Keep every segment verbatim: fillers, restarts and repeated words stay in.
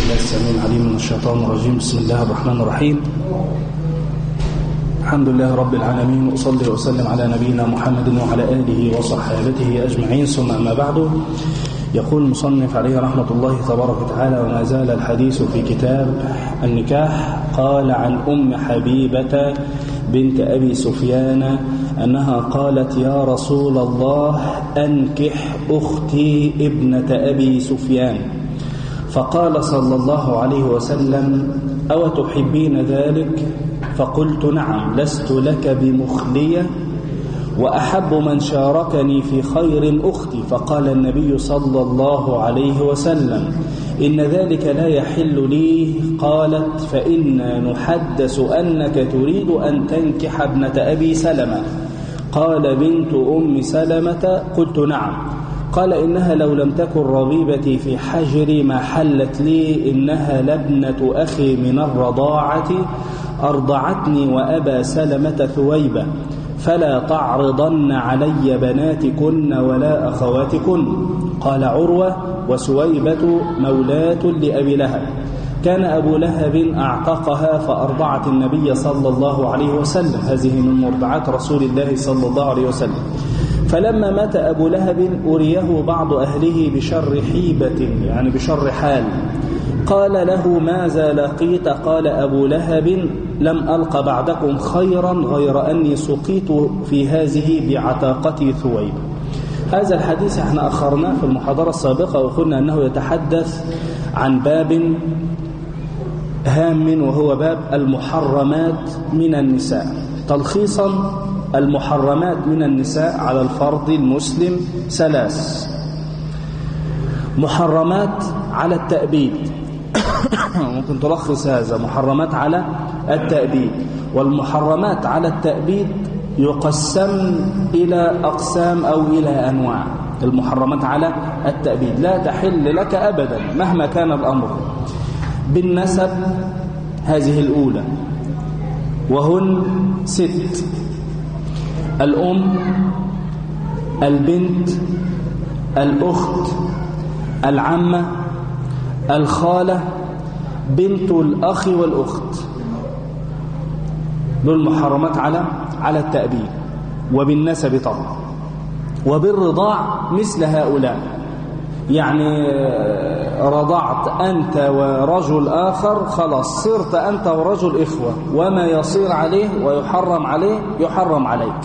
بالله السميع العليم من الشيطان الرجيم. بسم الله الرحمن الرحيم. الحمد لله رب العالمين، وأصلي وأسلم على نبينا محمد وعلى آله وصحابته أجمعين، ثم أما بعد. يقول المصنف عليه رحمة الله تبارك وتعالى: وما زال الحديث في كتاب النكاح. قال عن أم حبيبة بنت أبي سفيان أنها قالت: يا رسول الله، أنكح أختي ابنة أبي سفيان. فقال صلى الله عليه وسلم: أو تحبين ذلك؟ فقلت: نعم، لست لك بمخلية، وأحب من شاركني في خير أختي. فقال النبي صلى الله عليه وسلم: إن ذلك لا يحل لي. قالت: فإنا نحدث أنك تريد أن تنكح ابنة أبي سلمة. قال: بنت أم سلمة؟ قلت: نعم. قال: إنها لو لم تكن رغيبتي في حجري ما حلت لي، إنها لابنة أخي من الرضاعة، أرضعتني وأبا سلمة ثويبة، فلا تعرضن علي بناتكن ولا أخواتكن. قال عروة: وسويبة مولاة لأبي لهب، كان أبو لهب أعتقها فأرضعت النبي صلى الله عليه وسلم. هذه من مرضعات رسول الله صلى الله عليه وسلم. فلما مات أبو لهب أريه بعض أهله بشر حيبة، يعني بشر حال. قال له: ماذا لقيت؟ قال أبو لهب: لم ألق بعدكم خيرا غير أني سقيت في هذه بعتاقتي ثويب. هذا الحديث احنا أخرناه في المحاضرة السابقة، وقلنا أنه يتحدث عن باب هام، وهو باب المحرمات من النساء. تلخيصا: المحرمات من النساء على الفرد المسلم ثلاث: محرمات على التأبيد ممكن تلخص هذا: محرمات على التأبيد. والمحرمات على التأبيد يقسم إلى أقسام أو إلى أنواع. المحرمات على التأبيد لا تحل لك أبدا مهما كان الأمر. بالنسب هذه الأولى، وهن ست: الأم، البنت، الأخت، العمة، الخالة، بنت الأخ والأخت. دول محرمات على على التأبيد وبالنسب طبعا. وبالرضاع مثل هؤلاء، يعني رضعت أنت ورجل آخر، خلاص صرت أنت ورجل إخوة، وما يصير عليه ويحرم عليه يحرم عليك.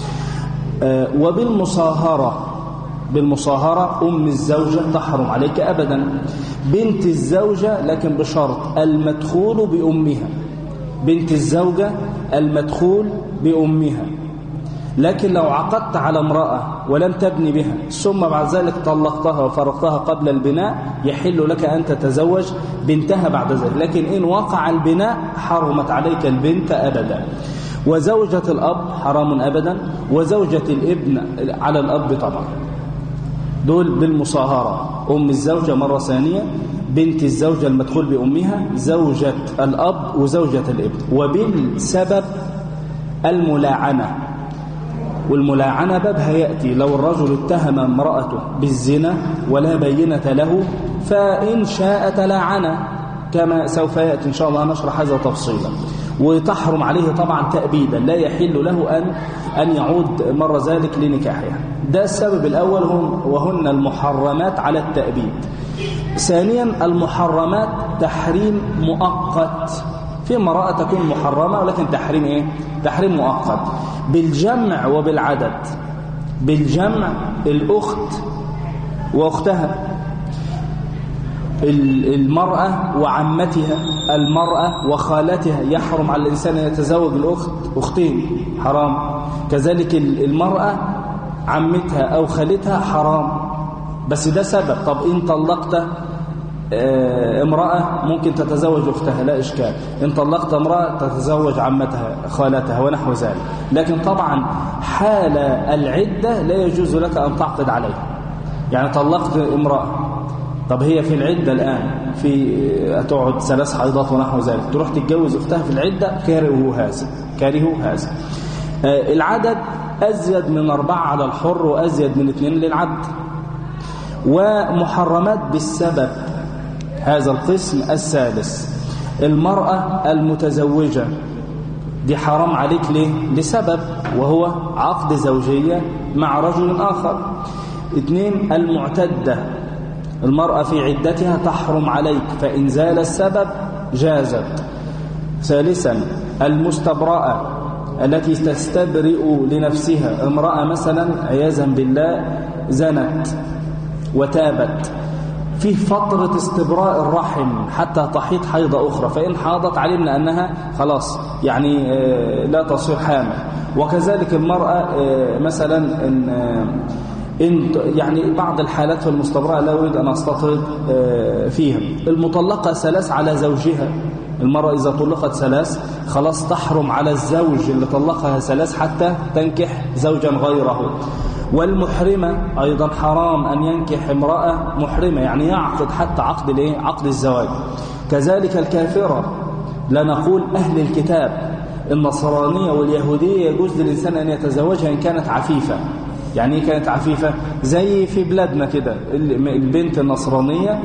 وبالمصاهرة، بالمصاهرة أم الزوجة تحرم عليك أبدا. بنت الزوجة لكن بشرط: المدخول بأمها. بنت الزوجة المدخول بأمها. لكن لو عقدت على امرأة ولم تبني بها ثم بعد ذلك طلقتها وفرقتها قبل البناء، يحل لك أن تتزوج بنتها بعد ذلك. لكن إن وقع البناء حرمت عليك البنت أبدا. وزوجة الأب حرام أبدا، وزوجة الابن على الأب طبعا. دول بالمصاهرة: أم الزوجة مرة ثانية، بنت الزوجة المدخول بأمها، زوجة الأب وزوجة الابن. وبالسبب الملاعنة. والملاعنة بابها يأتي لو الرجل اتهم امرأته بالزنا ولا بينة له، فإن شاء تلاعنة، كما سوف يأتي إن شاء الله نشرح هذا تفصيلا. وتحرم عليه طبعا تأبيدا، لا يحل له أن أن يعود مرة ذلك لنكاحها. ده السبب الأول، هم وهن المحرمات على التأبيد. ثانيا: المحرمات تحريم مؤقت. في امرأة تكون محرمة ولكن تحريم إيه؟ تحريم مؤقت. بالجمع وبالعدد. بالجمع: الأخت وأختها، المرأة وعمتها، المرأة وخالتها. يحرم على الإنسان أن يتزوج الأخت أختين، حرام. كذلك المرأة عمتها أو خالتها حرام. بس ده سبب. طب إن طلقت امرأة ممكن تتزوج أختها، لا إشكال. إن طلقت امرأة تتزوج عمتها خالتها ونحو ذلك. لكن طبعا حال العدة لا يجوز لك أن تعقد عليها. يعني طلقت امرأة، طب هي في العدة الآن، في تقعد ثلاث حيضات ونحو ذلك، تروح تتجوز أختها في العدة، كارهوا هذا كارهوا هذا. آه العدد أزيد من أربعة على الحر، وأزيد من اثنين للعبد. ومحرمات بالسبب، هذا القسم الثالث. المرأة المتزوجة دي حرام عليك ليه؟ لسبب، وهو عقد زوجية مع رجل آخر. اثنين، المعتدة، المرأة في عدتها تحرم عليك، فإن زال السبب جازت. ثالثا، المستبرأة التي تستبرئ لنفسها، امرأة مثلا عياذا بالله زنت وتابت، فيه فترة استبراء الرحم حتى تحيض حيضة أخرى، فإن حاضت علمنا أنها خلاص يعني لا تصير حامل. وكذلك المرأة مثلا إن إن يعني بعض الحالات في المستبرأة لا أريد أن أستطرد فيها. المطلقة ثلاث على زوجها، المرأة إذا طلقت ثلاث خلاص تحرم على الزوج اللي طلقها ثلاث حتى تنكح زوجا غيره. والمحرمة أيضا حرام أن ينكح امرأة محرمة، يعني يعقد حتى عقد الايه؟ عقد الزواج. كذلك الكافرة، لا نقول أهل الكتاب، النصرانية واليهودية يجوز للإنسان أن يتزوجها إن كانت عفيفة. يعني ايه كانت عفيفة؟ زي في بلادنا كده البنت النصرانية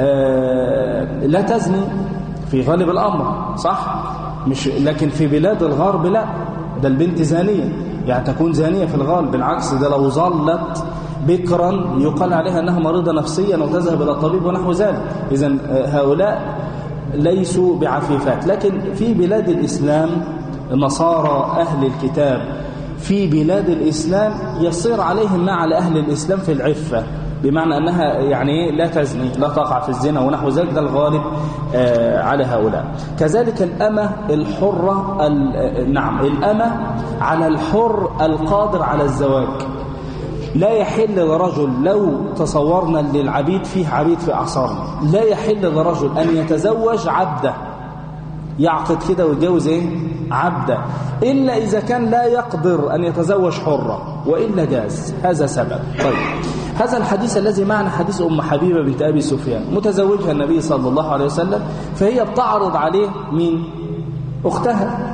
لا تزني في غالب الأمر، صح؟ مش لكن في بلاد الغرب لا، ده البنت زانية، يعني تكون زانية في الغالب. بالعكس، ده لو ظلت بكرا يقال عليها أنها مريضة نفسيا وتذهب إلى الطبيب ونحو ذلك. إذن هؤلاء ليسوا بعفيفات. لكن في بلاد الإسلام النصارى أهل الكتاب في بلاد الإسلام يصير عليهم ما على أهل الإسلام في العفة، بمعنى أنها يعني لا تزني، لا تقع في الزنا ونحو ذلك، ده الغالب آه على هؤلاء. كذلك الأمة الحرة، نعم الأمة على الحر القادر على الزواج. لا يحل لرجل، لو تصورنا للعبيد فيه عبيد في أعصارنا، لا يحل لرجل أن يتزوج عبده، يعقد كده ويتجوز ايه؟ عبده، إلا إذا كان لا يقدر أن يتزوج حرة، وإلا جاز. هذا سبب. طيب، هذا الحديث الذي معنا حديث أم حبيبة بنت أبي سفيان، متزوجها النبي صلى الله عليه وسلم، فهي بتعرض عليه مين؟ أختها،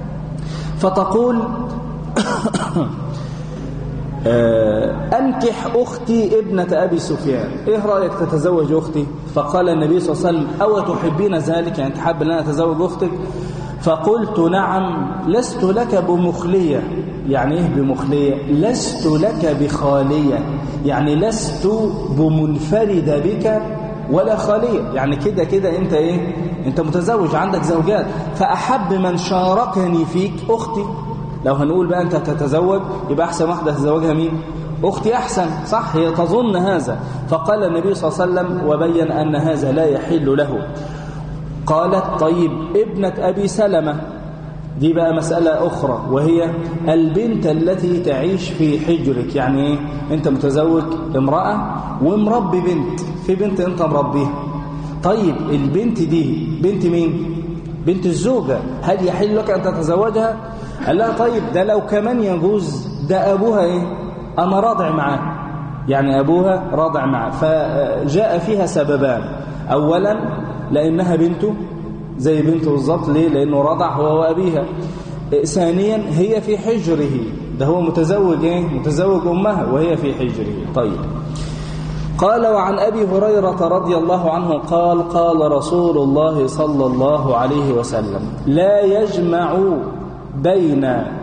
فتقول أنكح أختي ابنة أبي سفيان، إيه رأيك تتزوج أختي؟ فقال النبي صلى الله عليه وسلم أو تحبين ذلك، يعني تحب أن أنا أتزوج أختك؟ فقلت نعم، لست لك بمخلية. يعني إيه بمخلية؟ لست لك بخالية، يعني لست بمنفردة بك ولا خالية، يعني كده كده أنت إيه؟ أنت متزوج، عندك زوجات، فأحب من شاركني فيك أختي. لو هنقول بقى أنت تتزوج يبقى أحسن واحدة تتزوجها مين؟ أختي أحسن، صح؟ هي تظن هذا. فقال النبي صلى الله عليه وسلم وبين أن هذا لا يحل له. قالت طيب ابنة أبي سلمة، دي بقى مسألة أخرى، وهي البنت التي تعيش في حجرك. يعني إيه؟ أنت متزوج امرأة ومربي بنت، في بنت أنت مربيها. طيب البنت دي بنت مين؟ بنت الزوجة، هل يحل لك أن تتزوجها؟ قال لها طيب ده لو كمان يجوز، ده أبوها إيه؟ أنا راضع معاه، يعني أبوها راضع معاه. فجاء فيها سببان، أولا لأنها بنته زي بنته بالظبط، ليه؟ لأنه رضع هو وأبيها. ثانيا هي في حجره، ده هو متزوج إيه؟ متزوج أمها وهي في حجره. طيب، قال وعن أبي هريرة رضي الله عنه قال قال رسول الله صلى الله عليه وسلم لا يجمع بين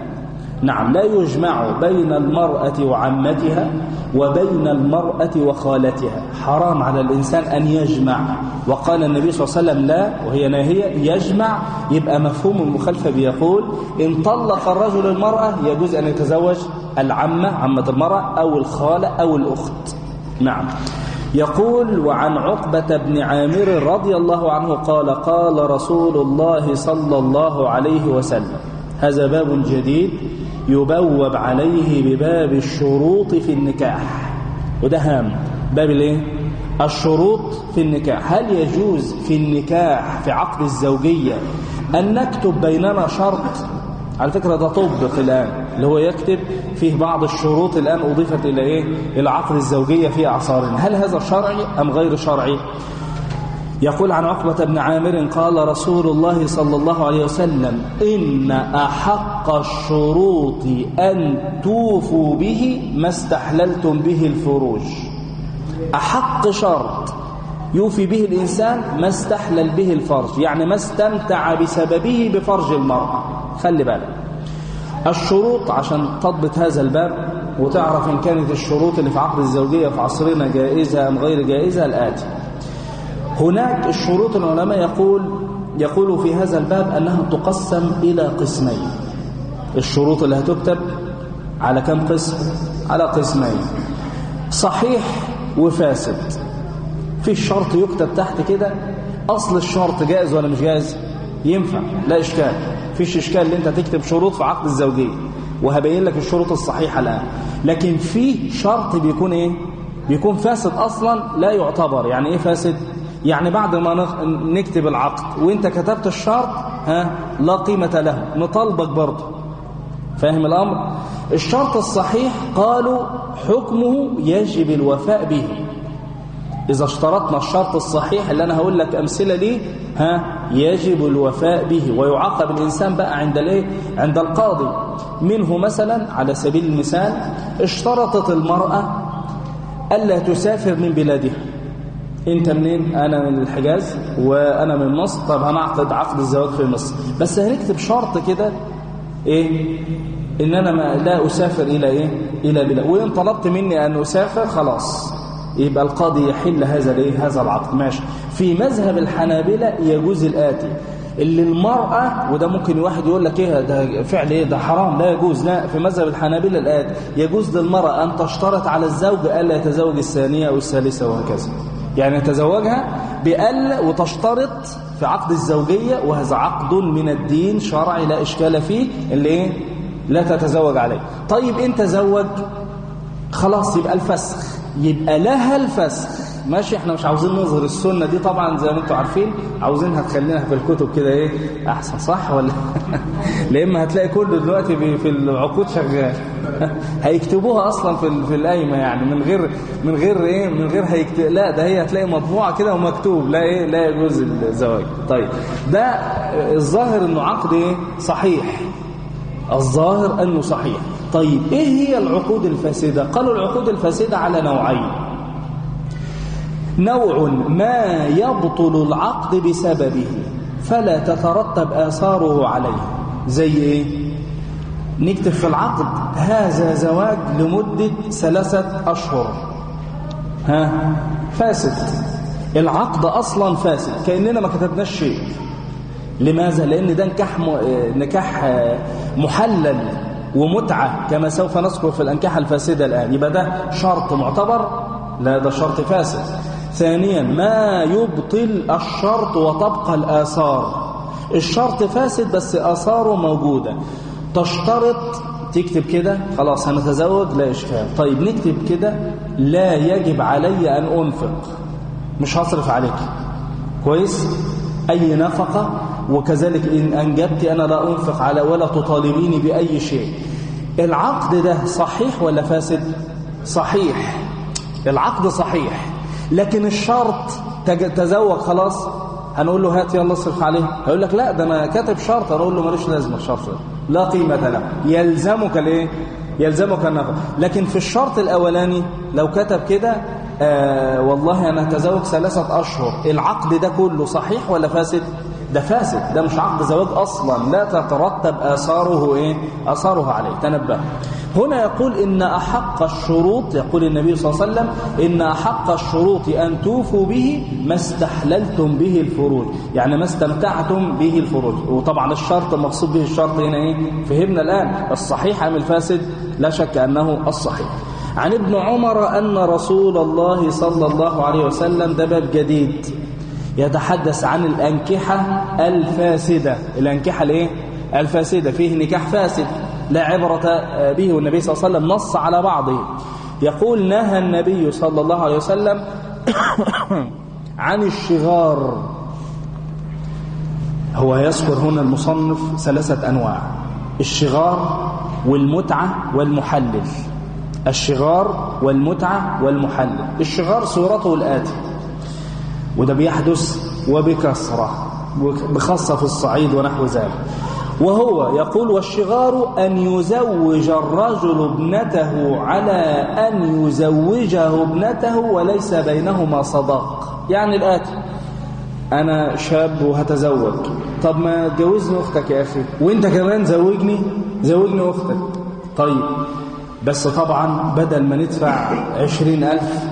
نعم لا يجمع بين المرأة وعمتها وبين المرأة وخالتها، حرام على الإنسان أن يجمع. وقال النبي صلى الله عليه وسلم لا، وهي ناهية يجمع، يبقى مفهوم المخالفة بيقول إن طلق الرجل المرأة يجوز أن يتزوج العمة، عمة المرأة، أو الخالة أو الأخت. نعم. يقول وعن عقبة بن عامر رضي الله عنه قال قال رسول الله صلى الله عليه وسلم، هذا باب جديد يبوب عليه بباب الشروط في النكاح، وده هام، باب الايه؟ الشروط في النكاح. هل يجوز في النكاح في عقد الزوجية أن نكتب بيننا شرط؟ على فكرة ده طبق الآن، اللي هو يكتب فيه بعض الشروط الآن أضيفت إلى إيه؟ إلى عقد الزوجية في أعصارنا. هل هذا شرعي أم غير شرعي؟ يقول عن عقبة بن عامر قال رسول الله صلى الله عليه وسلم إن أحق الشروط أن توفوا به ما استحللتم به الفروج. أحق شرط يوفي به الإنسان ما استحلل به الفرج، يعني ما استمتع بسببه بفرج المرأة. خلي بالك الشروط عشان تضبط هذا الباب وتعرف إن كانت الشروط اللي في عقد الزوجية في عصرنا جائزة أم غير جائزة الآتي. هناك الشروط العلماء يقول يقول في هذا الباب أنها تقسم إلى قسمين. الشروط اللي هتكتب على كم قسم؟ على قسمين، صحيح وفاسد. في الشرط يكتب تحت كده أصل الشرط جائز ولا مش جائز؟ ينفع، لا إشكال، فيش إشكال اللي أنت تكتب شروط في عقد الزوجية، وهبين لك الشروط الصحيحة الآن. لكن في شرط بيكون إيه؟ بيكون فاسد أصلا لا يعتبر. يعني إيه فاسد؟ يعني بعد ما نكتب العقد وانت كتبت الشرط ها لا قيمة له، نطالبك برضه. فاهم الأمر؟ الشرط الصحيح قالوا حكمه يجب الوفاء به. إذا اشترطنا الشرط الصحيح اللي أنا هقول لك أمثلة ليه ها يجب الوفاء به، ويعاقب الإنسان بقى عند الايه؟ عند القاضي. منه مثلا على سبيل المثال اشترطت المرأة ألا تسافر من بلادها. انت منين؟ انا من الحجاز وانا من مصر. طب هنعقد عقد الزواج في مصر، بس هنكتب شرط كده ايه؟ ان انا ما لا اسافر الى ايه؟ الى بلاد. وان طلبت مني ان اسافر خلاص يبقى القاضي يحل هذا الايه؟ هذا العقد. ماشي. في مذهب الحنابلة يجوز الآتي، اللي المرأة، وده ممكن واحد يقول لك ايه ده فعل ايه ده حرام لا يجوز. لا، في مذهب الحنابلة الآتي يجوز للمرأة ان تشترط على الزوج الا يتزوج الثانية او الثالثة وهكذا. يعني يتزوجها بأل وتشترط في عقد الزوجية، وهذا عقد من الدين شرعي لا إشكال فيه، اللي ايه؟ لا تتزوج عليه. طيب انت تزوج خلاص يبقى الفسخ، يبقى لها الفسخ. ماشي، احنا مش عاوزين نظهر السنة دي طبعا زي ما انتم عارفين، عاوزينها تخلينها في الكتب كده ايه احسن، صح ولا؟ لما هتلاقي كله دلوقتي في العقود شغال هيكتبوها اصلا في في القايمه، يعني من غير من غير ايه من غير هيكتب. لا، ده هي هتلاقي مطبوعه كده ومكتوب لا ايه لا يجوز الزواج. طيب ده الظاهر انه عقد ايه صحيح، الظاهر انه صحيح. طيب ايه هي العقود الفاسده؟ قالوا العقود الفاسده على نوعين. نوع ما يبطل العقد بسببه فلا تترتب آثاره عليه. زي ايه؟ نكتب في العقد هذا زواج لمدة ثلاثة أشهر، ها فاسد، العقد أصلا فاسد، كأننا ما كتبناش شيء. لماذا؟ لأن ده نكاح نكاح محلل ومتعة كما سوف نذكر في الأنكحة الفاسدة الآن. يبقى ده شرط معتبر؟ لا، ده شرط فاسد. ثانيا ما يبطل الشرط وتبقى الآثار. الشرط فاسد بس آثاره موجودة. تشترط تكتب كده خلاص هنتزوج لا إشكال. طيب نكتب كده لا يجب علي أن أنفق، مش هصرف عليك كويس أي نفقة، وكذلك إن أنجبت أنا لا أنفق على ولا تطالبيني بأي شيء. العقد ده صحيح ولا فاسد؟ صحيح، العقد صحيح، لكن الشرط تزوج خلاص هنقول له هات يلا اصرف عليه، هيقول لك لا ده انا كاتب شرط. هنقول له مالوش لازمه الشرط، لا قيمه له، يلزمك الايه؟ يلزمك النفقه. لكن في الشرط الاولاني لو كتب كده آه والله انا هتزوج ثلاثه اشهر، العقد ده كله صحيح ولا فاسد؟ ده فاسد، ده مش عقد زواج اصلا، لا تترتب اثاره ايه؟ اثاره عليه. تنبه. هنا يقول إن أحق الشروط، يقول النبي صلى الله عليه وسلم إن أحق الشروط أن توفوا به ما استحللتم به الفروج، يعني ما استمتعتم به الفروج. وطبعا الشرط المقصود به الشرط هنا إيه؟ فهمنا الآن الصحيح أم الفاسد؟ لا شك أنه الصحيح. عن ابن عمر أن رسول الله صلى الله عليه وسلم، ده باب جديد يتحدث عن الأنكحة الفاسدة. الأنكحة الإيه؟ الفاسدة، فيه نكاح فاسد لا عبرة به، والنبي صلى الله عليه وسلم نص على بعضه. يقول نهى النبي صلى الله عليه وسلم عن الشغار. هو يذكر هنا المصنف ثلاثة أنواع: الشغار والمتعة والمحلل. الشغار والمتعة والمحلل. الشغار صورته الآتي، وده بيحدث وبكثرة بخاصة في الصعيد ونحو ذلك، وهو يقول والشغار أن يزوج الرجل ابنته على أن يزوجه ابنته وليس بينهما صداق. يعني الآتي: أنا شاب وهتزوج، طب ما تجوزني أختك يا أخي، وإنت كمان زوجني زوجني أختك. طيب بس طبعا بدل ما ندفع عشرين ألف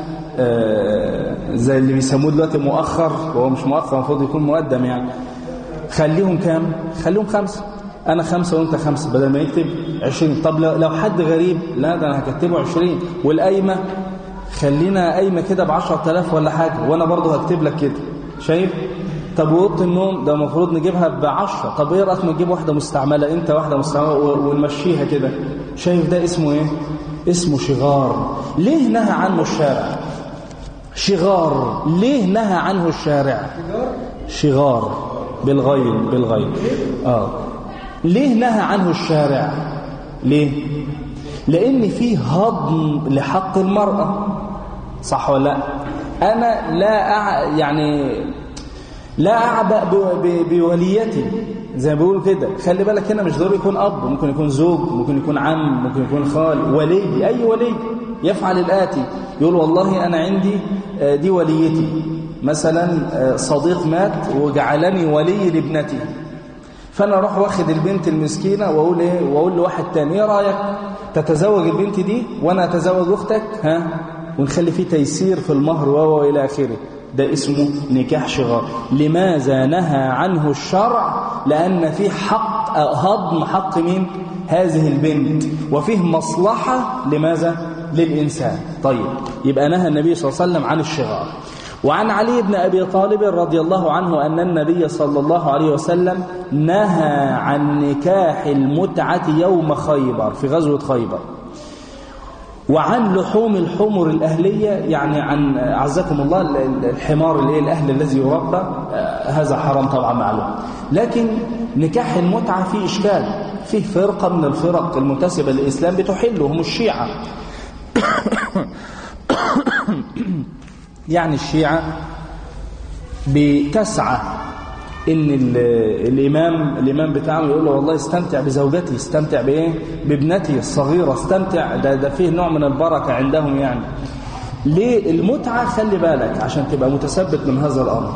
آه زي اللي بيسموه دلوقتي مؤخر، وهو مش مؤخر، المفروض يكون مقدم يعني، خليهم كام؟ خليهم خمسة، أنا خمسة وأنت خمسة، بدل ما يكتب عشرين. طب لو حد غريب، لا ده أنا هكتبه عشرين. والقايمة خلينا قايمة كده بعشرة آلاف ولا حاجة، وأنا برضه هكتب لك كده، شايف؟ طب وأوضة النوم ده المفروض نجيبها بعشرة، طب إيه رأيك نجيب واحدة مستعملة، أنت واحدة مستعملة ونمشيها كده، شايف؟ ده اسمه إيه؟ اسمه شغار. ليه نهى عنه الشارع؟ شغار ليه نهى عنه الشارع؟ شغار بالغين بالغين آه ليه نهى عنه الشارع؟ ليه؟ لأن فيه هضم لحق المرأة، صح ولا لا؟ أنا لا أع... يعني لا أعبأ بوليتي زي ما بيقولوا كده. خلي بالك هنا مش ضروري يكون أب، ممكن يكون زوج، ممكن يكون عم، ممكن يكون خال، ولي. أي ولي يفعل الآتي: يقول والله أنا عندي دي وليتي، مثلا صديق مات وجعلني ولي لابنتي، فأنا أروح واخد البنت المسكينة وأقول إيه، وأقول لواحد تاني: إيه رأيك تتزوج البنت دي وأنا أتزوج أختك، ها، ونخلي فيه تيسير في المهر و إلى آخره. ده اسمه نكاح شغار. لماذا نهى عنه الشرع؟ لأن فيه حق هضم حق مين؟ هذه البنت، وفيه مصلحة لماذا؟ للإنسان. طيب يبقى نهى النبي صلى الله عليه وسلم عن الشغار. وعن علي بن أبي طالب رضي الله عنه أن النبي صلى الله عليه وسلم نهى عن نكاح المتعة يوم خيبر، في غزوة خيبر. وعن لحوم الحمر الأهلية، يعني عن عزكم الله الحمار اللي هي الأهل الذي يربى، هذا حرام طبعا معلوم. لكن نكاح المتعة فيه إشكال، فيه فرقة من الفرق المنتسبة للإسلام بتحله، هم الشيعة. يعني الشيعة بتسعى ان الامام الامام بتاعه يقول له والله استمتع بزوجتي، استمتع بايه، بابنتي الصغيره، استمتع، ده ده فيه نوع من البركه عندهم. يعني ليه المتعه؟ خلي بالك عشان تبقى متثبت من هذا الامر.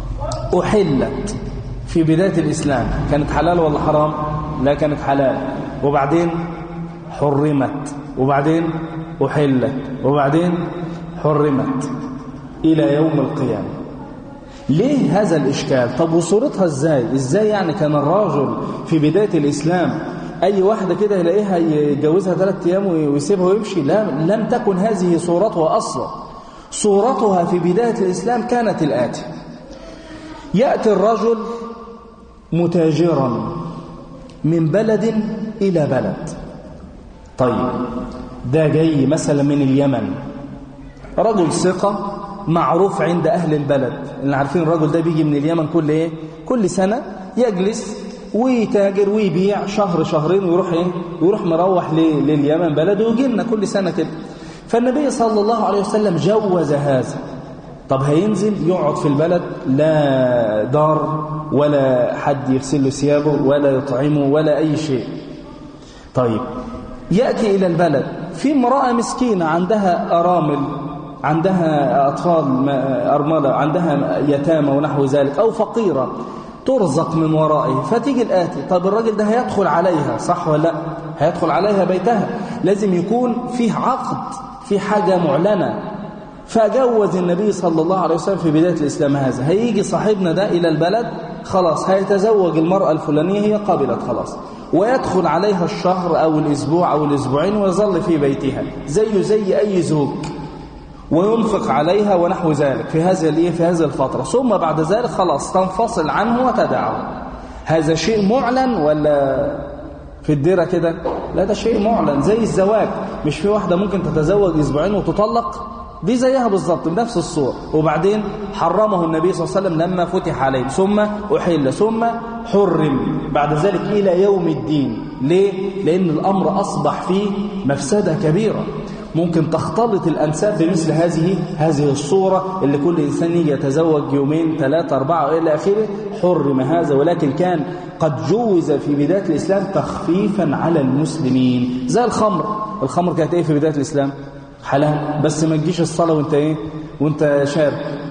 احلت في بدايه الاسلام، كانت حلال ولا حرام؟ لا كانت حلال، وبعدين حرمت، وبعدين احلت، وبعدين حرمت الى يوم القيامه. ليه هذا الإشكال؟ طب وصورتها إزاي؟ إزاي يعني كان الراجل في بداية الإسلام أي واحدة كده يلاقيها يتجوزها ثلاثة أيام ويسيبها ويمشي؟ لا، لم تكن هذه صورتها أصلا. صورتها في بداية الإسلام كانت الآتي: يأتي الرجل متاجرا من بلد إلى بلد. طيب ده جاي مثلا من اليمن، رجل ثقة معروف عند أهل البلد، اللي عارفين الرجل ده بيجي من اليمن كل إيه؟ كل سنة يجلس ويتاجر ويبيع شهر شهرين ويروح إيه؟ ويروح مروح لليمن بلده ويجي لنا كل سنة كده. فالنبي صلى الله عليه وسلم جوز هذا. طب هينزل يقعد في البلد، لا دار ولا حد يغسل له ثيابه ولا يطعمه ولا أي شيء. طيب يأتي إلى البلد، في امرأة مسكينة عندها أرامل، عندها أطفال أرملة، عندها يتامى ونحو ذلك، أو فقيرة ترزق من ورائه، فتيجي الآتي: طب الراجل ده هيدخل عليها، صح ولا لا؟ هيدخل عليها بيتها، لازم يكون فيه عقد، في حاجة معلنة. فجوز النبي صلى الله عليه وسلم في بداية الإسلام هذا. هيجي صاحبنا ده إلى البلد، خلاص هيتزوج المرأة الفلانية، هي قبلت خلاص، ويدخل عليها الشهر أو الأسبوع أو الأسبوعين ويظل في بيتها زيه زي أي زوج، وينفق عليها ونحو ذلك في هذا الايه في هذه الفترة، ثم بعد ذلك خلاص تنفصل عنه وتدعه. هذا شيء معلن ولا في الديرة كده؟ لا، ده شيء معلن زي الزواج. مش في واحدة ممكن تتزوج اسبوعين وتطلق؟ دي زيها بالظبط بنفس الصورة. وبعدين حرمه النبي صلى الله عليه وسلم لما فتح عليه، ثم أحل، ثم حرم بعد ذلك إلى يوم الدين. ليه؟ لأن الأمر أصبح فيه مفسدة كبيرة، ممكن تختلط الأنساب بمثل هذه هذه الصورة اللي كل إنسان يجي يتزوج يومين ثلاثة أربعة إلى آخره. حرم هذا، ولكن كان قد جوز في بداية الإسلام تخفيفا على المسلمين. زي الخمر، الخمر كانت إيه في بداية الإسلام؟ حلال، بس ما تجيش الصلاة وانت إيه؟ وانت شارب،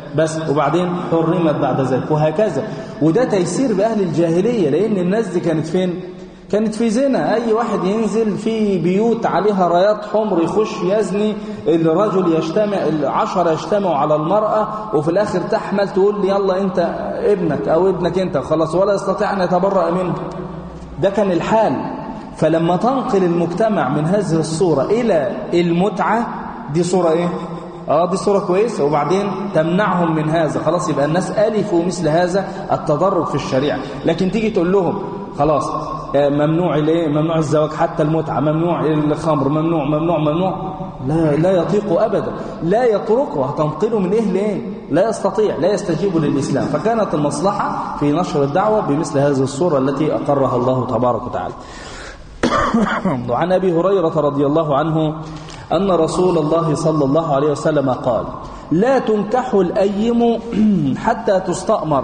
بس، وبعدين حرمت بعد ذلك، وهكذا. وده تيسير بأهل الجاهلية، لأن الناس دي كانت فين؟ كانت في زنا. أي واحد ينزل في بيوت عليها رايات حمر يخش يزني، الرجل يجتمع، العشرة يجتمعوا على المرأة، وفي الآخر تحمل تقول لي يلا أنت ابنك أو ابنك أنت خلاص، ولا يستطيع أن يتبرأ منه. ده كان الحال. فلما تنقل المجتمع من هذه الصورة إلى المتعة، دي صورة إيه؟ آه دي صورة كويسة. وبعدين تمنعهم من هذا، خلاص يبقى الناس ألفوا مثل هذا التدرج في الشريعة. لكن تيجي تقول لهم خلاص ممنوع الايه؟ ممنوع الزواج حتى المتعة، ممنوع الخمر، ممنوع ممنوع ممنوع، لا لا يطيق أبدا، لا يتركه. هتنقله من إيه لإيه؟ لا يستطيع، لا يستجيب للإسلام. فكانت المصلحة في نشر الدعوة بمثل هذه الصورة التي أقرها الله تبارك وتعالى. وعن أبي هريرة رضي الله عنه أن رسول الله صلى الله عليه وسلم قال: لا تنكح الأيم حتى تستأمر.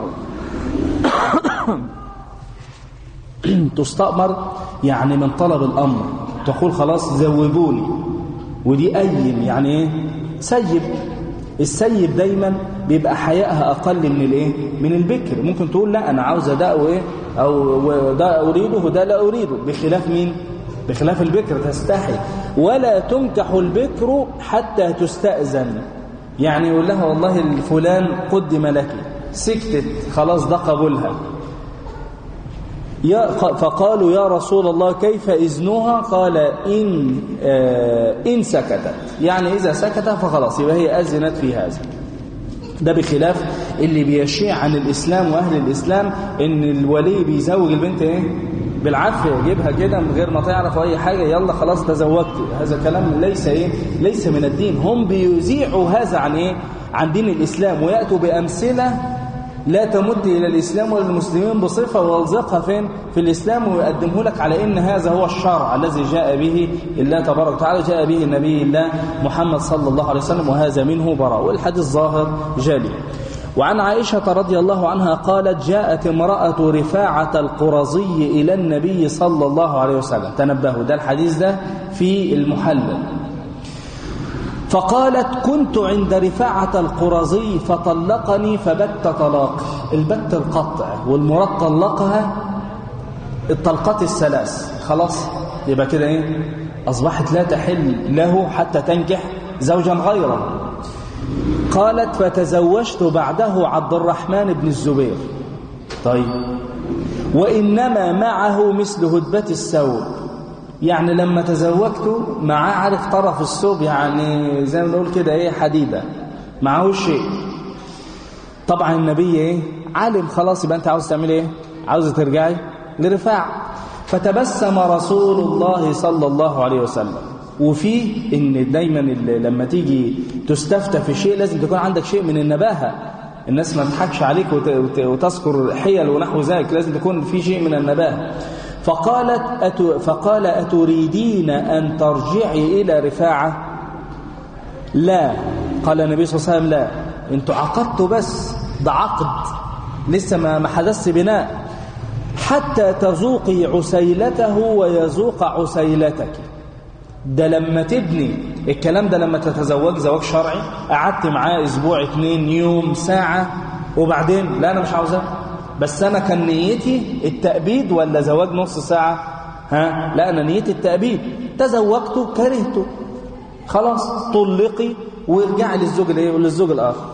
تستأمر يعني من طلب الأمر، تقول خلاص زوجوني. ودي أيم يعني إيه؟ سيب. السيب دايما بيبقى حيائها أقل من الإيه؟ من البكر. ممكن تقول لا أنا عاوزة ده أو إيه، أو ده أريده وده لا أريده، بخلاف مين؟ بخلاف البكر تستحي. ولا تنكح البكر حتى تستأذن، يعني يقول لها والله الفلان قدم لك، سكتت خلاص ده قبولها. يا فقالوا يا رسول الله كيف إذنها؟ قال إن, آه إن سكتت، يعني إذا سكت فخلاص يبقى هي أذنت في هذا. ده بخلاف اللي بيشيع عن الإسلام وأهل الإسلام إن الولي بيزوج البنت إيه؟ بالعافية، يجيبها كده من غير ما تعرف أي حاجة، يلا خلاص تزوجت. هذا كلام ليس إيه؟ ليس من الدين. هم بيذيعوا هذا عن إيه؟ عن دين الإسلام، ويأتوا بأمثلة لا تمد إلى الإسلام والمسلمين بصفة ويلزقها فين؟ في الإسلام، ويقدمه لك على إن هذا هو الشرع الذي جاء به الله تبارك وتعالى، جاء به النبي الله محمد صلى الله عليه وسلم، وهذا منه براء. والحديث ظاهر جالي. وعن عائشة رضي الله عنها قالت: جاءت امرأة رفاعة القرظي إلى النبي صلى الله عليه وسلم. تنبهوا، ده الحديث ده في المحلل. فقالت: كنت عند رفاعة القرظي فطلقني فبت طلاقي. البت القطع، والمراد طلقها الطلقات الثلاث، خلاص يبقى كده ايه؟ أصبحت لا تحل له حتى تنكح زوجا غيره. قالت: فتزوجت بعده عبد الرحمن بن الزبير. طيب، وإنما معه مثل هدبة الثوب، يعني لما تزوجته معاه عارف طرف الثوب، يعني زي ما نقول كده ايه، حديدة معه شيء. طبعا النبي ايه؟ عالم خلاص، يبقى انت عاوز تعمل ايه؟ عاوز ترجعي لرفاع. فتبسم رسول الله صلى الله عليه وسلم. وفيه ان دايما لما تيجي تستفتى في شيء لازم تكون عندك شيء من النباهة، الناس ما تضحكش عليك وتذكر حيل ونحو ذلك، لازم تكون في شيء من النباهة. فقالت أتو فقال: أتريدين أن ترجعي إلى رفاعة؟ لا. قال النبي صلى الله عليه وسلم: لا، انتوا عقدتوا بس، ده عقد لسه ما حدث بناء، حتى تذوقي عسيلته ويذوق عسيلتك. ده لما تبني الكلام ده، لما تتزوج زواج شرعي، قعدت معاه اسبوع، اتنين، يوم، ساعة، وبعدين لا انا مش عاوزاه، بس انا كان نيتي التأبيد ولا زواج نص ساعة؟ ها لا، انا نيتي التأبيد، تزوجته كرهته، خلاص طلقي وارجعي للزوج الايه؟ للزوج الاخر.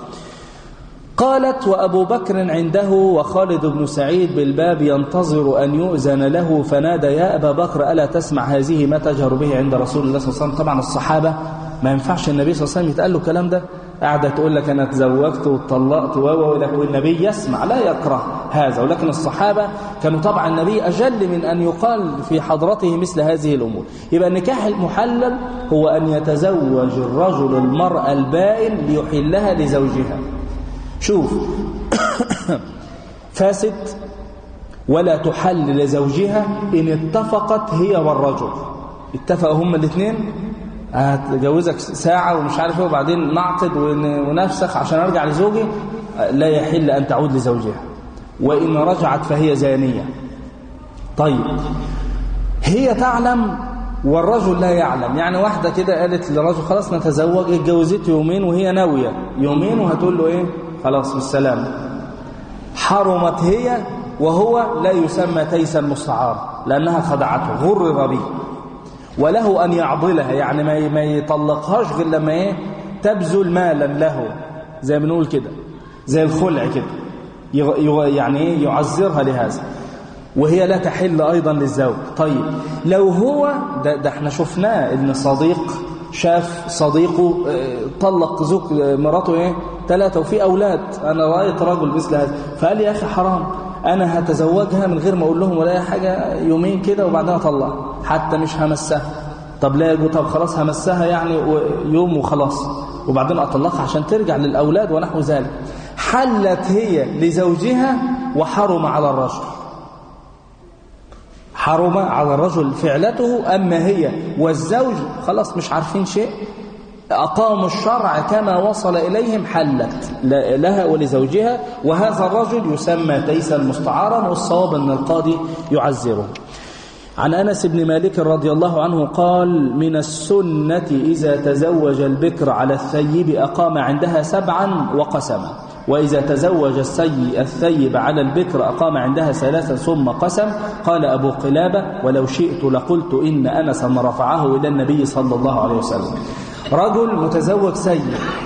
قالت: وأبو بكر عنده وخالد بن سعيد بالباب ينتظر أن يؤذن له، فنادى: يا أبا بكر ألا تسمع هذه ما تجهر به عند رسول الله صلى الله عليه وسلم؟ طبعا الصحابة ما ينفعش النبي صلى الله عليه وسلم يتقال له الكلام ده، قاعدة تقول لك أنا تزوجت واتطلقت والنبي يسمع لا يكره هذا. ولكن الصحابة كانوا طبعا النبي أجل من أن يقال في حضرته مثل هذه الأمور. يبقى النكاح المحلل هو أن يتزوج الرجل المرأة البائن ليحلها لزوجها. شوف، فاسد ولا تحل لزوجها إن اتفقت هي والرجل، اتفقوا هما الاثنين هتجوزك ساعة ومش عارف ايه، وبعدين نعقد ونفسخ عشان ارجع لزوجي، لا يحل أن تعود لزوجها، وإن رجعت فهي زانية. طيب، هي تعلم والرجل لا يعلم، يعني واحدة كده قالت للرجل خلاص نتزوج، اتجوزته يومين وهي ناوية يومين، وهتقول له ايه؟ خلاص بالسلام. حرمت هي وهو لا يسمى تيسا مستعار لأنها خدعته غرر به، وله أن يعضلها يعني ما يطلقهاش غير لما ايه تبذل مالا له، زي ما بنقول كده، زي الخلع كده، يعني ايه يعذرها لهذا، وهي لا تحل أيضا للزوج. طيب لو هو ده, ده احنا شفناه ان صديق شاف صديقه طلق زوج مراته ايه ثلاثة وفي أولاد، أنا رأيت رجل مثل هذا فقال يا أخي حرام أنا هتزوجها من غير ما أقول لهم ولا حاجة يومين كده وبعدين أطلع، حتى مش همسها. طب لا يجو، طب خلاص همسها يعني يوم وخلاص وبعدين أطلقها عشان ترجع للأولاد ونحو ذلك. حلت هي لزوجها وحرم على الرجل، حرم على الرجل فعلته، أما هي والزوج خلاص مش عارفين شيء، أقاموا الشرع كما وصل إليهم، حلت لها ولزوجها، وهذا الرجل يسمى تيسا مستعارا، والصواب أن القاضي يعزره. عن أنس بن مالك رضي الله عنه قال: من السنة إذا تزوج البكر على الثيب أقام عندها سبعا وقسما، وإذا تزوج السي الثيب على البكر أقام عندها ثلاثا ثم قسم. قال أبو قلابة: ولو شئت لقلت إن أنسا رفعه إلى النبي صلى الله عليه وسلم. رجل متزوج سيد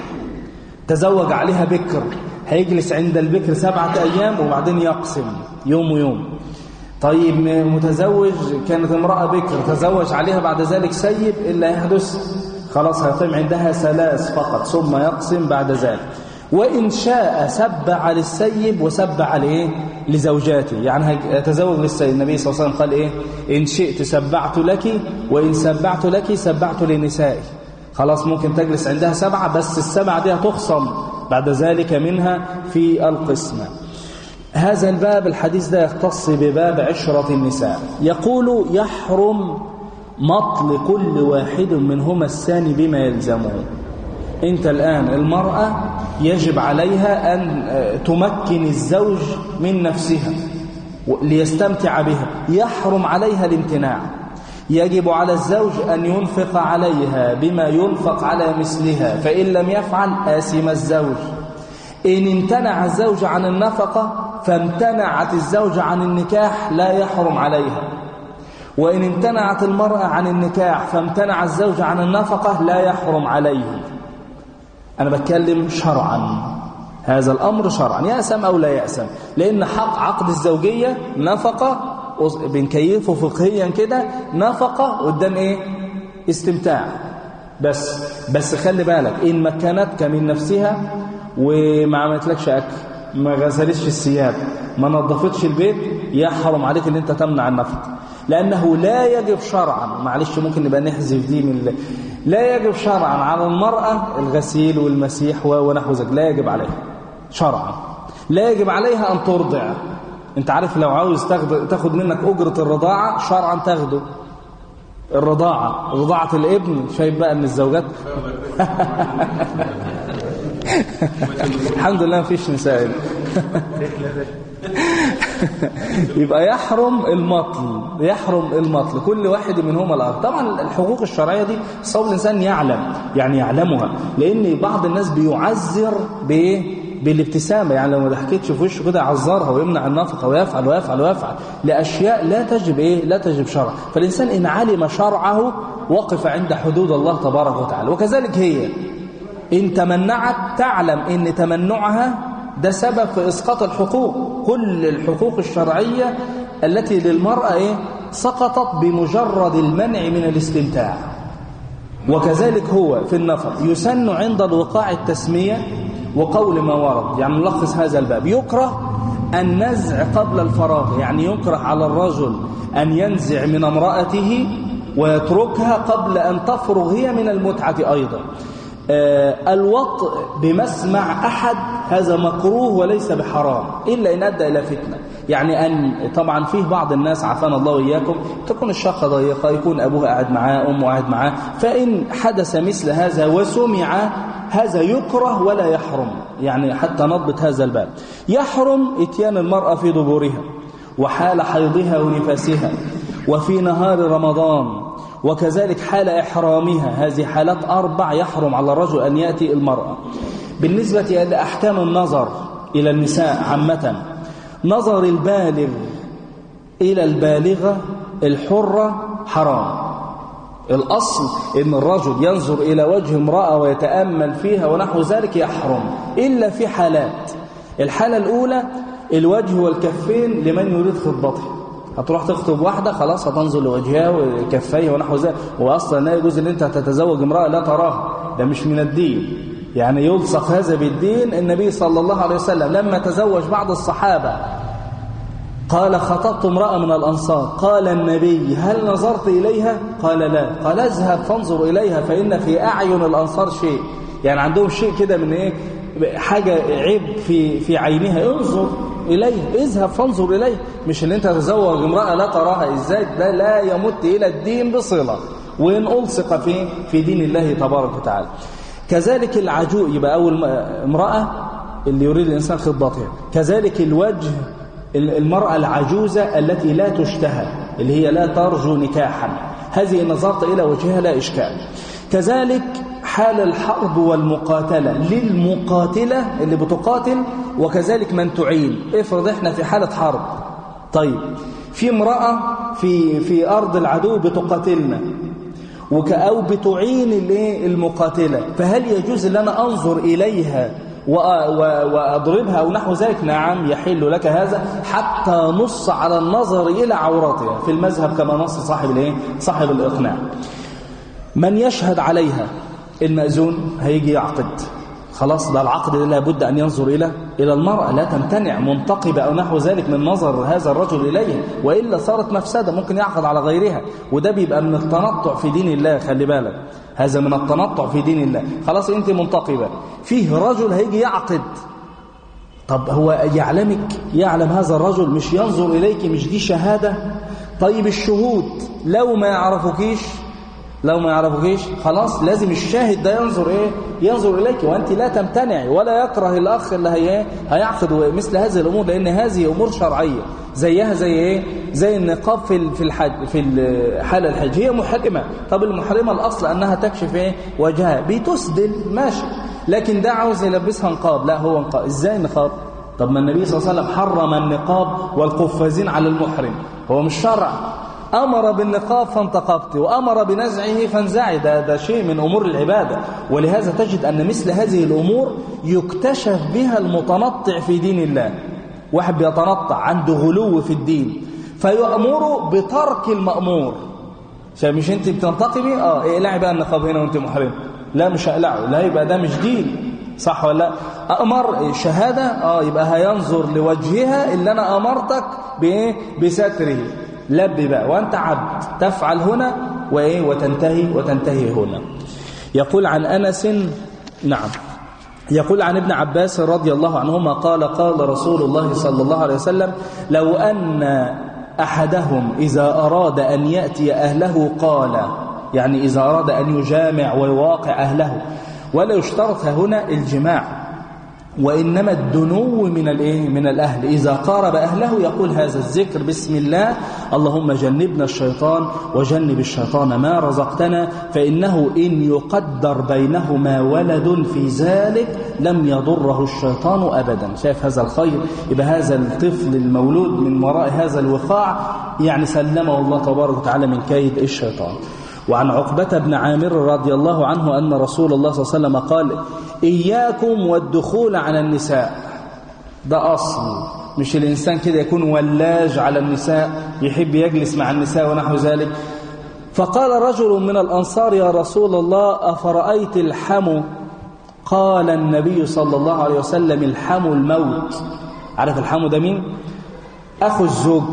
تزوج عليها بكر، هيجلس عند البكر سبعة أيام وبعدين يقسم يوم ويوم. طيب متزوج كانت امرأة بكر تزوج عليها بعد ذلك سيد، إلا يحدث خلاص هيتم عندها ثلاث فقط ثم يقسم بعد ذلك. وإن شاء سبع للسيب وسبع لإيه لزوجاته، يعني تزوج للسيب. النبي صلى الله عليه وسلم قال إيه: إن شئت سبعت لك وإن سبعت لك سبعت لنسائي. خلاص ممكن تجلس عندها سبعة، بس السبعة دي هتخصم بعد ذلك منها في القسمة. هذا الباب الحديث ده يختص بباب عشرة النساء. يقول: يحرم مطل كل واحد منهما الثاني بما يلزمه. انت الآن المرأة يجب عليها أن تمكن الزوج من نفسها ليستمتع بها، يحرم عليها الامتناع. يجب على الزوج أن ينفق عليها بما ينفق على مثلها، فإن لم يفعل آثم الزوج. إن امتنع الزوج عن النفقة فامتنعت الزوجة عن النكاح لا يحرم عليها، وإن امتنعت المرأة عن النكاح فامتنع الزوج عن النفقة لا يحرم عليه. أنا بتكلم شرعا، هذا الأمر شرعا، يأسم أو لا يأسم، لأن حق عقد الزوجية نفقة، بنكيفه فقهيا كده، نفقة قدام إيه استمتاع. بس بس خلي بالك، إن مكنتك من نفسها وما عملتلكش أكل، ما غسلتش الثياب، ما نظفتش البيت، يحرم عليك ان انت تمنع النفقه، لانه لا يجب شرعا، معلش ممكن نبقى نحذف دي من ال... لا يجب شرعا على المراه الغسيل والمسيح ونحو ذلك، لا يجب عليها شرعا. لا يجب عليها ان ترضع. انت عارف لو عاوز تاخد تاخد منك اجره الرضاعه شرعا تاخده. الرضاعه رضاعه الابن، شايف بقى ان الزوجات الحمد لله مفيش نساء. يبقى يحرم المطل، يحرم المطل كل واحد منهما الآخر. طبعا الحقوق الشرعية دي صوب الإنسان يعلم، يعني يعلمها، لأن بعض الناس بيعذر بايه بالابتسامة، يعني لو ما ضحكتش في وشه كده يعذرها ويمنع النفقة ويفعل ويفعل ويفعل لأشياء لا تجب ايه لا تجب شرع. فالإنسان إن علم شرعه وقف عند حدود الله تبارك وتعالى. وكذلك هي إن تمنعت تعلم إن تمنعها ده سبب في إسقاط الحقوق. كل الحقوق الشرعية التي للمرأة إيه؟ سقطت بمجرد المنع من الاستمتاع. وكذلك هو في النفق يسن عند الوقاع التسمية وقول ما ورد. يعني نلخص هذا الباب: يكره النزع قبل الفراغ، يعني يكره على الرجل أن ينزع من امرأته ويتركها قبل أن تفرغ هي من المتعة أيضا. آه الوطء بمسمع أحد هذا مكروه وليس بحرام إلا إن أدى إلى فتنة. يعني أن طبعا فيه بعض الناس عافانا الله وإياكم تكون الشقة ضيقة، يكون أبوه قاعد معاه، أمه قاعد معاه، فإن حدث مثل هذا وسمع هذا يكره ولا يحرم. يعني حتى نضبط هذا الباب: يحرم إتيان المرأة في دبورها وحال حيضها ونفاسها وفي نهار رمضان، وكذلك حال إحرامها. هذه حالات أربع يحرم على الرجل أن يأتي المرأة. بالنسبة إلى أحكام النظر إلى النساء عامة، نظر البالغ إلى البالغة الحرة حرام. الأصل إن الرجل ينظر إلى وجه امرأة ويتأمل فيها ونحو ذلك يحرم، إلا في حالات. الحالة الأولى الوجه والكفين لمن يريد خطبته. هتروح تخطب واحدة خلاص هتنظر لوجهها وكفيها ونحو ذلك، وأصلا لا يجوز أن أنت تتزوج امرأة لا تراها، ده مش من الدين، يعني يلصق هذا بالدين. النبي صلى الله عليه وسلم لما تزوج بعض الصحابة قال خطبت امرأة من الأنصار، قال النبي هل نظرت إليها؟ قال لا. قال اذهب فانظر إليها فإن في أعين الأنصار شيء، يعني عندهم شيء كده من إيه، حاجة عيب في في عينها، انظر إليه، اذهب فانظر إليه. مش اللي انت تزوج امرأة لا تراها، ازاي ده لا يمت إلى الدين بصلة، وإن ألصق في في دين الله تبارك وتعالى. كذلك العجوز، يبقى أول امرأة اللي يريد الإنسان خطبتها. كذلك الوجه، المرأة العجوزة التي لا تشتهى، اللي هي لا ترجو نكاحا، هذه نظرت إلى وجهها لا إشكال. كذلك حال الحرب والمقاتلة للمقاتلة اللي بتقاتل، وكذلك من تعين. افرض احنا في حالة حرب، طيب في امرأة في في أرض العدو بتقاتلنا أو بتعين المقاتلة، فهل يجوز ان انا أنظر إليها وأضربها أو نحو ذلك؟ نعم يحل لك هذا، حتى نص على النظر إلى عوراتها في المذهب كما نص صاحب الايه صاحب الإقناع. من يشهد عليها؟ المأذون هيجي يعقد، خلاص ده العقد لابد أن ينظر إلى إلى المرأة، لا تمتنع منتقبة أو نحو ذلك من نظر هذا الرجل إليها، وإلا صارت مفسدة، ممكن يعقد على غيرها، وده بيبقى من التنطع في دين الله. خلي بالك، هذا من التنطع في دين الله. خلاص أنت منتقبة، فيه رجل هيجي يعقد، طب هو يعلمك، يعلم هذا الرجل، مش ينظر إليك، مش دي شهادة؟ طيب الشهود لو ما يعرفوكيش لو ما يعرفوكيش خلاص لازم الشاهد ده ينظر ايه ينظر اليك، وانت لا تمتنعي ولا يكره الاخ اللي هي هيعقد مثل هذه الامور، لان هذه امور شرعيه زيها زي ايه زي النقاب في في الحج، في حال الحج هي محرمه. طب المحرمه الاصل انها تكشف ايه وجهها، بتسدل ماشي، لكن ده عاوز يلبسها نقاب، لا هو نقاب ازاي نقاب؟ طب ما النبي صلى الله عليه وسلم حرم النقاب والقفازين على المحرم، هو مش شرع، أمر بالنقاب فانتقبت وأمر بنزعه فانزعي، ده, ده شيء من أمور العبادة. ولهذا تجد أن مثل هذه الأمور يكتشف بها المتنطع في دين الله. واحد بيتنطع عنده غلو في الدين فيأمر بترك المأمور، مش أنت بتنتقبي اه اقلعي بقى النقاب هنا وأنت محرم، لا مش هقلعه، لا يبقى ده مش دين، صح ولا لا؟ أمر شهادة اه يبقى هينظر لوجهها اللي أنا أمرتك بإيه بستره، لبي بقى وأنت عبد تفعل هنا وإيه وتنتهي وتنتهي هنا. يقول عن أنس، نعم يقول عن ابن عباس رضي الله عنهما قال قال رسول الله صلى الله عليه وسلم لو أن أحدهم إذا أراد أن يأتي أهله قال، يعني إذا أراد أن يجامع ويواقع أهله، ولا يشترط هنا الجماع، وإنما الدنو من الإيه من الأهل، إذا قارب أهله يقول هذا الذكر بسم الله اللهم جنبنا الشيطان وجنب الشيطان ما رزقتنا، فإنه إن يقدر بينهما ولد في ذلك لم يضره الشيطان أبدا. شايف هذا الخير؟ يبقى هذا الطفل المولود من وراء هذا الوقاع يعني سلمه الله تبارك وتعالى من كيد الشيطان. وعن عقبة بن عامر رضي الله عنه أن رسول الله صلى الله عليه وسلم قال إياكم والدخول على النساء. ده أصل، مش الإنسان كده يكون ولاج على النساء يحب يجلس مع النساء ونحو ذلك. فقال رجل من الأنصار يا رسول الله أفرأيت الحمو؟ قال النبي صلى الله عليه وسلم الحمو الموت. عارف الحمو ده مين؟ أخو الزوج،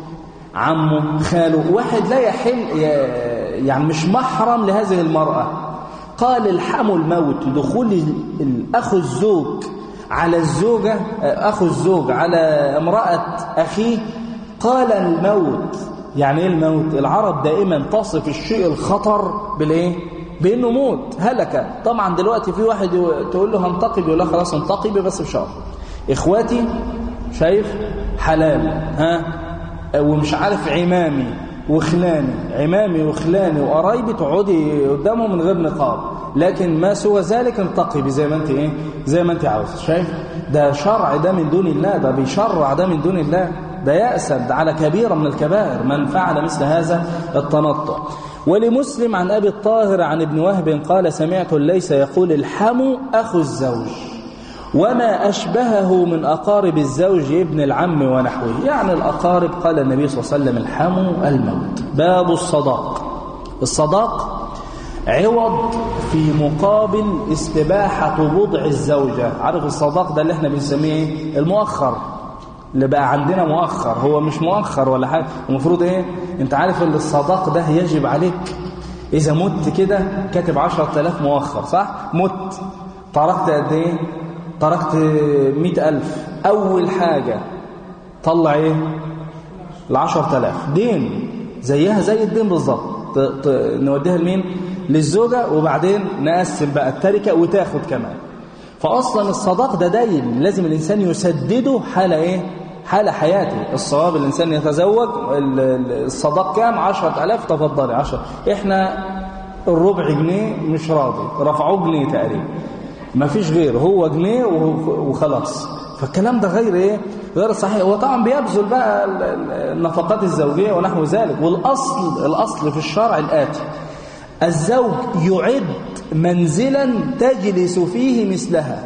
عمه، خاله، واحد لا يحل يعني مش محرم لهذه المرأة. قال الحمو الموت، دخول الأخو الزوج على الزوجة، أخو الزوج على امرأة أخيه، قال الموت. يعني إيه الموت؟ العرب دائما تصف الشيء الخطر بالإيه؟ بأنه موت، هلك. طبعا دلوقتي في واحد تقول له هنتقب يقول لها خلاص انتقبي بس بشرط إخواتي شايف حلال، ها ومش عارف عمامي وخلاني، عمامي وخلاني وقرايبي تقعدي قدامهم من غير نقاب، لكن ما سوى ذلك انتقي زي ما انت ايه زي ما انت عاوز. شايف ده شرع ده من دون الله، ده بيشرع ده من دون الله، ده يأسد على كبيرة من الكبائر من فعل مثل هذا التنطع. ولمسلم عن أبي الطاهر عن ابن وهب قال سمعت الليث يقول الحم أخو الزوج وما أشبهه من أقارب الزوج ابن العم ونحوه. يعني الأقارب قال النبي صلى الله عليه وسلم الحم الموت. باب الصداق. الصداق عوض في مقابل استباحة وضع الزوجة. عارف الصداق ده اللي احنا بنسميه المؤخر، اللي بقى عندنا مؤخر، هو مش مؤخر ولا حاجة. المفروض ايه؟ انت عارف ان الصداق ده يجب عليك اذا مت كده كاتب عشرة آلاف مؤخر، صح؟ مت تركت قد ايه؟ تركت مئة ألف. اول حاجة طلع ايه؟ العشرة آلاف دين، زيها زي الدين بالظبط. نوديها لمين؟ للزوجة، وبعدين نقسم بقى التركة وتاخد كمان. فأصلا الصداق ده دين لازم الإنسان يسدده حال إيه؟ حال حياته. الصواب الإنسان يتزوج الصداق كام؟ عشرة ألاف. تفضلي عشرة. إحنا الربع جنيه مش راضي، رفعوه جنيه تقريبا، ما فيش غيره، هو جنيه وخلاص. فالكلام ده غير إيه؟ غير صحيح. هو طبعا بيبذل بقى النفقات الزوجية ونحو ذلك. والأصل الأصل في الشرع الآتي: الزوج يعد منزلا تجلس فيه مثلها.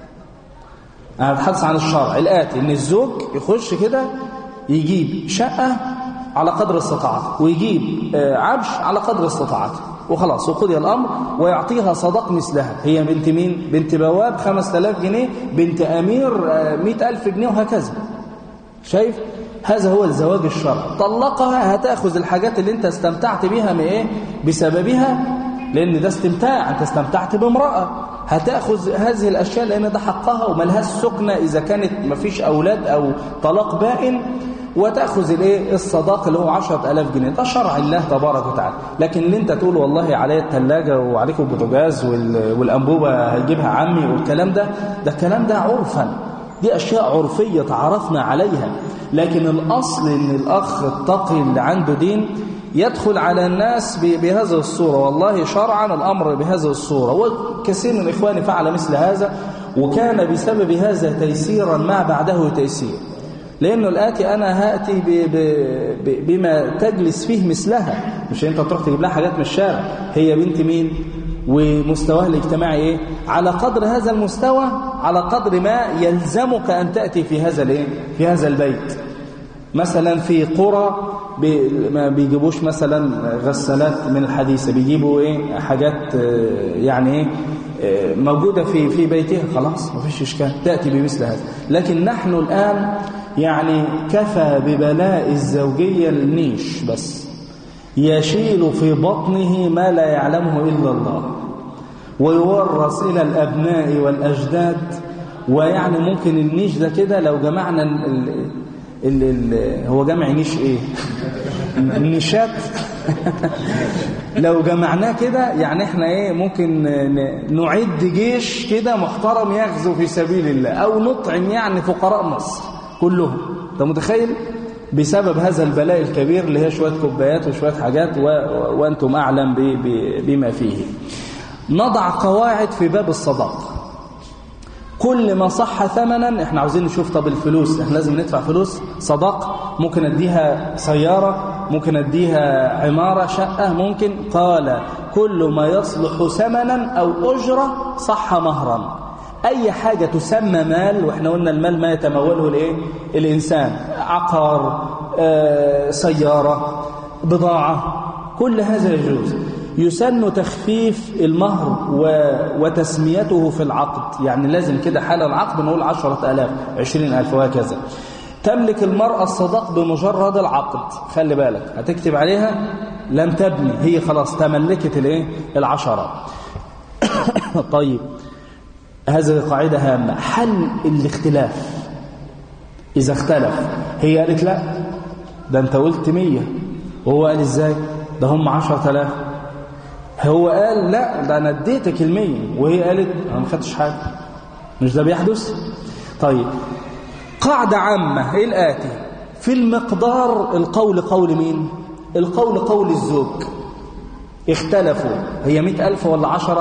أنا بتحدث عن الشرع الآتي، إن الزوج يخش كده يجيب شقة على قدر استطاعته، ويجيب عفش على قدر استطاعته، وخلاص وقضي الأمر، ويعطيها صداق مثلها. هي بنت مين؟ بنت بواب خمسة آلاف جنيه، بنت أمير مئة ألف جنيه، وهكذا. شايف؟ هذا هو الزواج الشرعي. طلقها هتأخذ الحاجات اللي انت استمتعت بها من ايه؟ بسببها، لان ده استمتاع، انت استمتعت بامرأة، هتأخذ هذه الاشياء لان ده حقها، وملهاش سكنة اذا كانت مفيش اولاد او طلاق بائن، وتأخذ الايه؟ الصداق اللي هو عشرة آلاف جنيه. ده شرع الله تبارك وتعالى. لكن اللي انت تقول والله علي الثلاجة وعليكم البوتاجاز والانبوبة هيجيبها عمي والكلام ده، ده الكلام ده عرفا، دي أشياء عرفية تعرفنا عليها. لكن الأصل إن الأخ التقي اللي عنده دين يدخل على الناس بهذه الصورة. والله شرعا الأمر بهذه الصورة، وكثير من إخواني فعل مثل هذا، وكان بسبب هذا تيسيرا ما بعده تيسير. لأنه الآتي أنا هأتي ب ب ب بما تجلس فيه مثلها، مش أنت تروح تجيب لها حاجات من الشارع. هي بنت مين؟ ومستواها الاجتماعي ايه؟ على قدر هذا المستوى، على قدر ما يلزمك أن تأتي في هذا الايه؟ في هذا البيت. مثلا في قرى بي ما بيجيبوش مثلا غسالات من الحديثة، بيجيبوا ايه؟ حاجات يعني ايه موجودة في في بيتها، خلاص ما فيش إشكال، تأتي بمثل هذا. لكن نحن الآن يعني كفى ببلاء الزوجية النيش بس، يشيل في بطنه ما لا يعلمه إلا الله، ويورث إلى الأبناء والأجداد. ويعني ممكن النيش ده كده لو جمعنا ال ال ال هو جمع نيش إيه؟ النيشات لو جمعناه كده يعني احنا ايه ممكن نعد جيش كده محترم يغزو في سبيل الله، أو نطعم يعني فقراء مصر كلهم. أنت متخيل؟ بسبب هذا البلاء الكبير اللي هي شوية كوبايات وشوية حاجات، و... وأنتم أعلم ب... ب... بما فيه. نضع قواعد في باب الصداق. كل ما صح ثمنا، احنا عاوزين نشوف طب الفلوس، احنا لازم ندفع فلوس صداق؟ ممكن اديها سيارة، ممكن اديها عمارة شقة، ممكن. قال كل ما يصلح ثمنا أو أجرة صح مهرا. أي حاجة تسمى مال، وإحنا قلنا المال ما يتموله الإيه؟ الإنسان، عقار، آه، سيارة، بضاعة، كل هذا يجوز. يسن تخفيف المهر وتسميته في العقد، يعني لازم كده حال العقد نقول عشرة آلاف، عشرين ألف، وهكذا. تملك المرأة الصداق بمجرد العقد، خلي بالك هتكتب عليها لم تبني، هي خلاص تملكت الإيه؟ العشرة. طيب، هذه قاعدة هامة. حل الاختلاف، إذا اختلف، هي قالت لا ده أنت قلت مية، وهو قال إزاي ده هم عشرة آلاف، هو قال لا ده أنا اديتك المية، وهي قالت أنا ما خدتش حاجة، مش ده بيحدث؟ طيب، قاعدة عامة إيه الآتي؟ في المقدار القول قول مين؟ القول قول الزوج. اختلفوا، هي مئة ألف ولا عشرة؟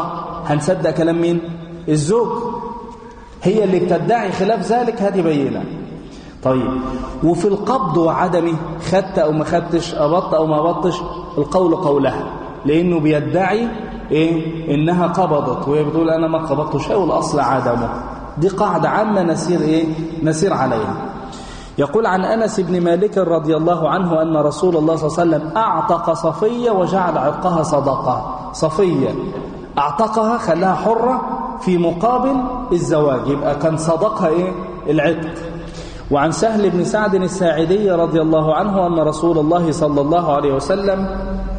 هنصدق كلام مين؟ الزوج. هي اللي بتدعي خلاف ذلك هذه بينة. طيب وفي القبض وعدمه، خدت أو ما خدتش، أبطت أو ما أبطش، القول قولها، لأنه بيدعي إيه؟ إنها قبضت وهي بتقول أنا ما قبضت شيء والأصل عدمه. دي قاعدة عامة نسير إيه؟ نسير عليها. يقول عن أنس بن مالك رضي الله عنه أن رسول الله صلى الله عليه وسلم أعتق صفية وجعل عتقها صدقة. صفية أعتقها، خلاها حرة في مقابل الزواج، يبقى كان صدقها إيه؟ العتق. وعن سهل بن سعد الساعدي رضي الله عنه أن رسول الله صلى الله عليه وسلم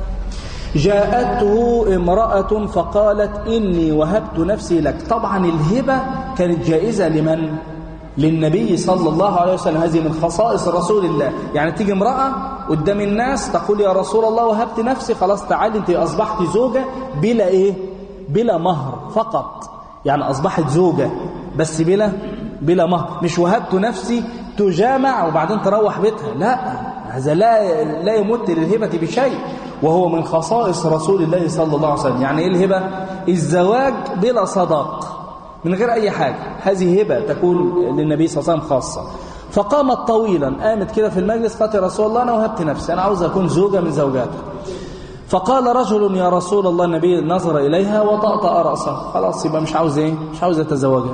جاءته امرأة فقالت إني وهبت نفسي لك. طبعا الهبة كانت جائزة لمن؟ للنبي صلى الله عليه وسلم. هذه من خصائص رسول الله. يعني تيجي امرأة قدام الناس تقول يا رسول الله وهبت نفسي، خلاص تعالي انت أصبحت زوجة بلا إيه؟ بلا مهر فقط. يعني أصبحت زوجة بس بلا بلا مهر، مش وهبت نفسي تجامع وبعدين تروح بيتها، لا، هذا لا لا يمت للهبة بشيء، وهو من خصائص رسول الله صلى الله عليه وسلم. يعني ايه الهبة؟ الزواج بلا صداق من غير أي حاجة، هذه هبة تكون للنبي صلى الله عليه وسلم خاصة. فقامت طويلا، قامت كده في المجلس، قالت يا رسول الله أنا وهبت نفسي، أنا عاوز أكون زوجة من زوجاتك. فقال رجل يا رسول الله، النبي نظر إليها وطأطأ رأسه، خلاص يبقى مش عاوز إيه؟ مش عاوز يتزوجها.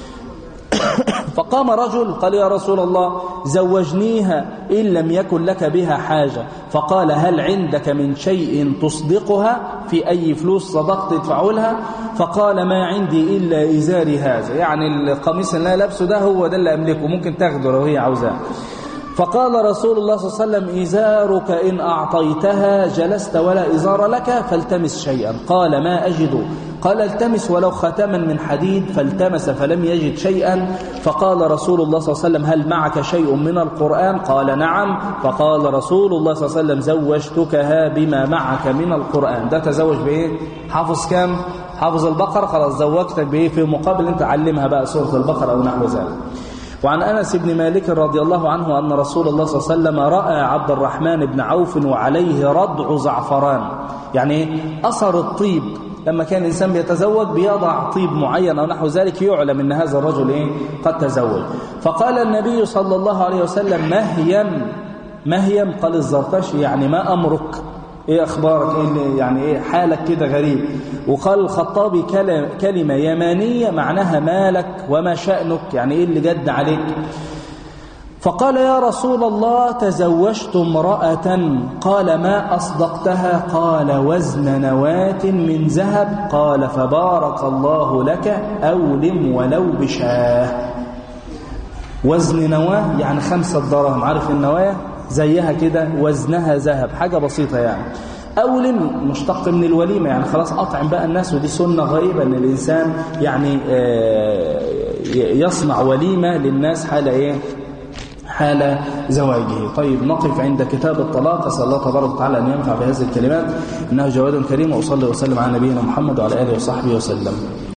فقام رجل قال يا رسول الله زوجنيها إن لم يكن لك بها حاجة. فقال هل عندك من شيء تصدقها؟ في أي فلوس صدقت تدفع لها؟ فقال ما عندي إلا إزاري هذا، يعني القميص اللي أنا لابسه ده هو ده اللي أملكه، ممكن تاخده لو هي عاوزاه. فقال رسول الله صلى الله عليه وسلم إزارك إن أعطيتها جلست ولا إزار لك فالتمس شيئا. قال ما أجد. قال التمس ولو ختما من حديد، فالتمس فلم يجد شيئا. فقال رسول الله صلى الله عليه وسلم هل معك شيء من القرآن؟ قال نعم. فقال رسول الله صلى الله عليه وسلم زوجتكها بما معك من القرآن. ده تزوج بإيه؟ حافظ كام؟ حافظ البقرة، خلاص زوجتك بإيه؟ في مقابل أنت علمها بقى سورة البقرة أو نحو ذلك. وعن أنس بن مالك رضي الله عنه أن رسول الله صلى الله عليه وسلم رأى عبد الرحمن بن عوف وعليه ردع زعفران، يعني أثر الطيب. لما كان الإنسان بيتزوج بيضع طيب معين أو نحو ذلك يعلم أن هذا الرجل إيه؟ قد تزوج. فقال النبي صلى الله عليه وسلم مهيم مهيم، قال الزرقشي يعني ما أمرك، ايه اخبارك، ايه يعني ايه حالك كده غريب. وقال الخطابي كلمة يمانية معناها مالك وما شأنك، يعني ايه اللي جد عليك. فقال يا رسول الله تزوجت امرأة. قال ما أصدقتها؟ قال وزن نواة من ذهب. قال فبارك الله لك، أولم ولو بشاه. وزن نواة يعني خمسة دراهم، عارف النواة زيها كده وزنها ذهب، حاجة بسيطة يعني. أولم مشتق من الوليمة، يعني خلاص أطعم بقى الناس، ودي سنة غريبة أن الإنسان يعني يصنع وليمة للناس حال إيه؟ حال زواجه. طيب نقف عند كتاب الطلاق. أسأل الله تبارك وتعالى أن ينفع بهذه الكلمات، إنه جواد كريم. وأصلي وسلم على نبينا محمد وعلى آله وصحبه وسلم.